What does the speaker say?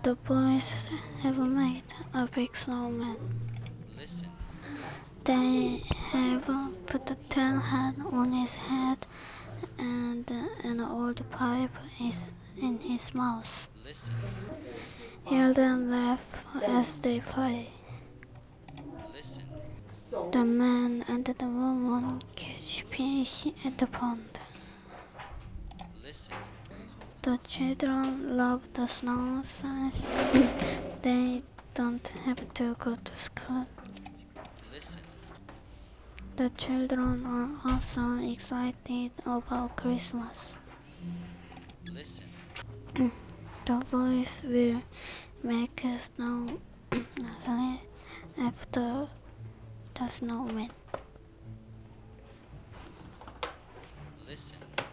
The boys have made a big snowman. Listen. They have put a tin hat on his head and an old pipe is in his mouth. Listen. Hear them laugh as they play. Listen. The man and the woman catch fish at the pond. Listen. The children love the snow since they don't have to go to school. Listen. The children are also excited about Christmas. Listen. The boys will make a snow after the snowman. Listen.